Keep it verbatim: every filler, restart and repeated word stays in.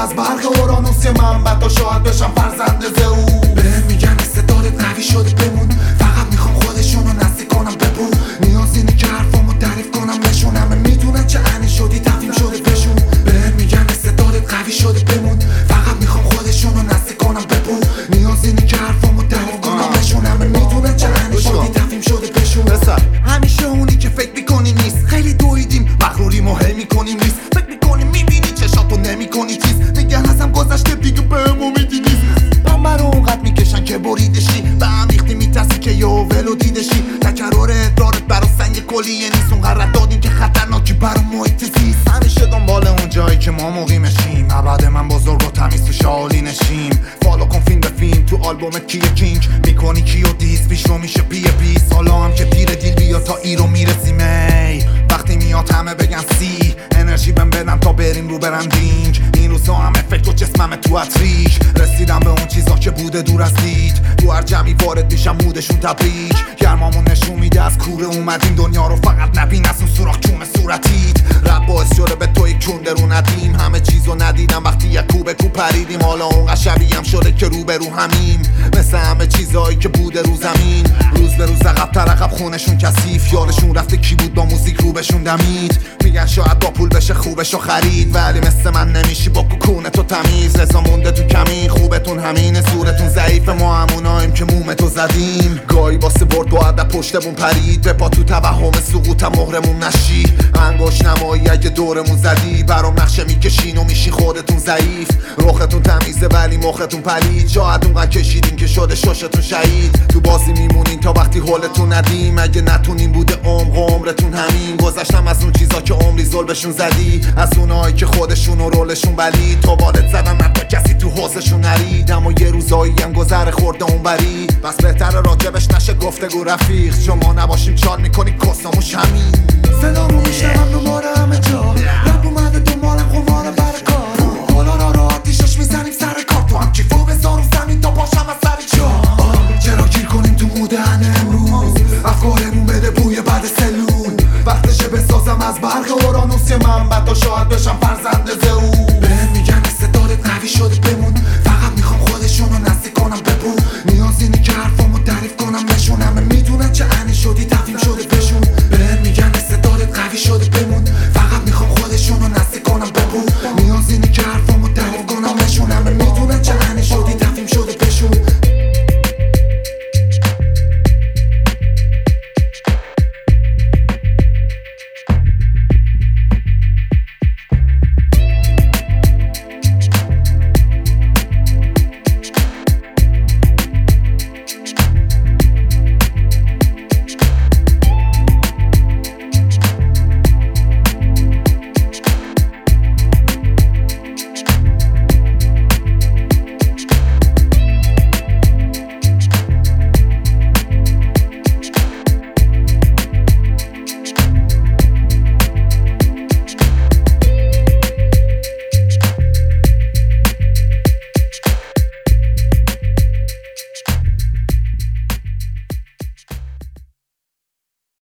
از برق اورانوس منبع تا شاید بشم فرزند زئو. بهم میگن استعدادت قوی شده بمون، فقط میخوام خودشونو نزدیک کنم ببون. نیاز اینه که حرفامو تعریف کنم بهشون، همه میدونن چه عنی شدی تفهیم شده بهشون. بهم میگن استعدادت قوی شده بمون، فقط میخوام خودشونو نزدیک کنم ببون. نیاز اینه که حرفامو تعریف کنم بهشون، همه میدونن چه عنی شدی تفهیم شده بهشون. همیشه اونی که فکر میکنی نیست، خیلی دویدیم مغروری مهم میکنیم نیست. فکر میکنی میبینی چشاتو نمیکنی چیز، میگن ازم گذشته دیگه بهم امیدی نیست. بمبر رو اونقدر میکشن که بریدشی، به هم ریختی میترسی که یه ولو دیدشی. تکرار ادرارت برا سنگ کلیه نیست، اونقدر دادیم که خطرناکی برا محیط زیست. همیشه دنبال اون جایی که ما مقیمشیم، ابد من بزرگ و تمیز تو شالی نشیم. فالو کن فیلم به فیلم تو آلبومت کیه کینگ، میکنی کیو دیس پیش رو میشه پیه پیس. حالا هم که پیر دیل بیا تا ایرو میرسیم ای، وقتی میاد همه بگن سی. انرژی بهم بدم تا بریم رو برندینگ، این روزا همه فکر و جسمم تو اتریک. رسیدم به اون چیزا که بوده دور از دید، تو هر جمعی وارد میشم مودشون تبریک. گرمامون نشون میده از کوره اومدیم دنیا رو، فقط نبین از اون سوراخ چوم صورتیت. رب باعث شده به توی کنده رو ندیم، همه چیزو ندیدم وقتی یک کوبه کو پریدیم. حالا اون شبیه هم شده که رو به رو همیم، مثل همه چیزایی که بوده رو زمین. روز به روز عقب تر عقب خونشون کثیف، یادشون رفته کی بود با موزیک رو بهشون دمید. میگن شاید با پول بشه خوبشو خرید، ولی مثل من نمیشی با کوکونه تو تمیز. رضا مونده تو کمی خوبتون همینه، صورتون ضعیف ما هموناییم که مومتو زدیم. گاهی واسه برد با ادب پشتمون پرید، به پا تو توهم سقوطم مهرمون نشی. انگوش نمایی اگه دورمون زدی، برام نقشه میکشین و میشی خودتون ضعیف. رختون تمیزه ولی مختون پلید، شاید اونقدر کشیدین که شده ششتون شهید. تو بازی میمونین تا وقتی حالتون ندیم، اگه نتونین بوده عمق و عمرتون همین. گذشتم از اون چیزا که عمری زلبشون زدی، از اونایی که خودشون و رولشون بلید. تا والد زدن حتی کسی تو حوزشون نرید، اما یه روزایی هم گذر خورده اون بری. بس بهتره راجبش نشه گفتگو رفیق، شما نباشیم چال میکنی کساموش همین. صدامو میشنم دوباره همه جا،